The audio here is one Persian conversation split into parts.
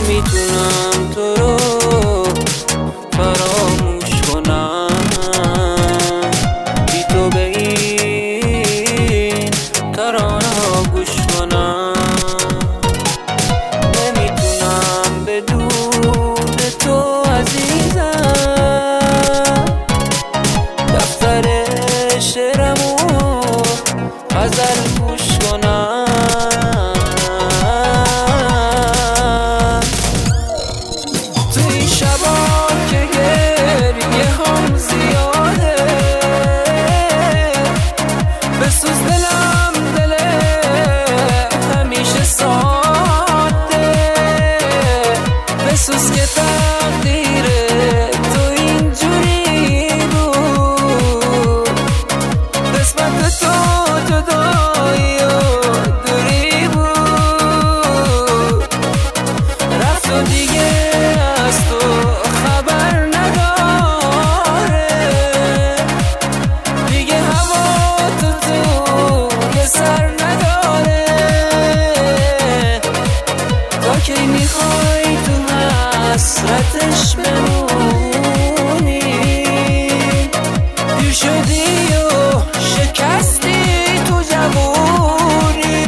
نمیتونم تو رو فراموش کنم، بی تو به این ترانه ها گوش کنم. نمیتونم بدون تو عزیزم دفتر شعرمو غزل گوش کنم. تو این شبا که گریه هم زیاده بسوز دلم، دل همیشه ساده بسوز که تقدیر تو اینجوری بود، قسمت تو جدایی و دوری بود. رفت و دیگه از تو خبر نداره، دیگه هوا تو یه سر نداره. تا کی میخوای تو حسرتش بمونی؟ پیر شدی و شکستی تو جوونی.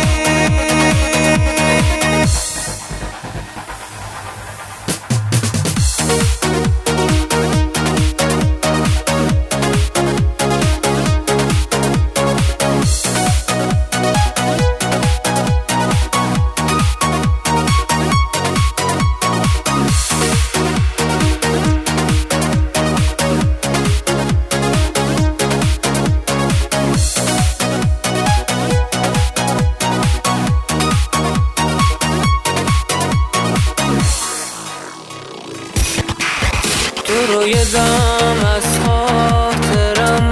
تو رو یه دم از خاطرم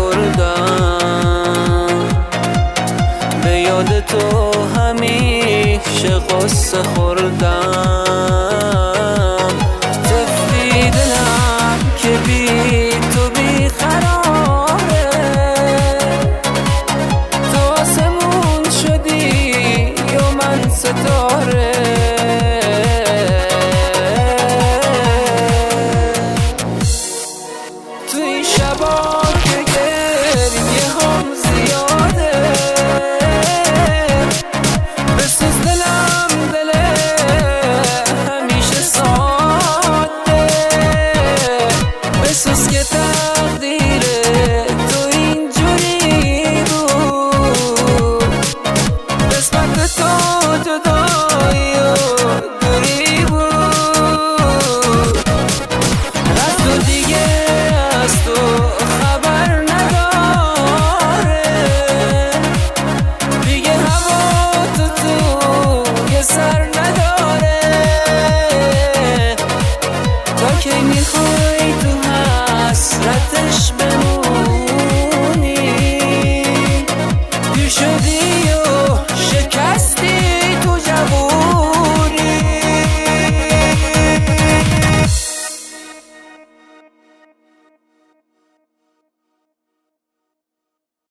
نبردم، به یاد تو همیشه قصه خوردم.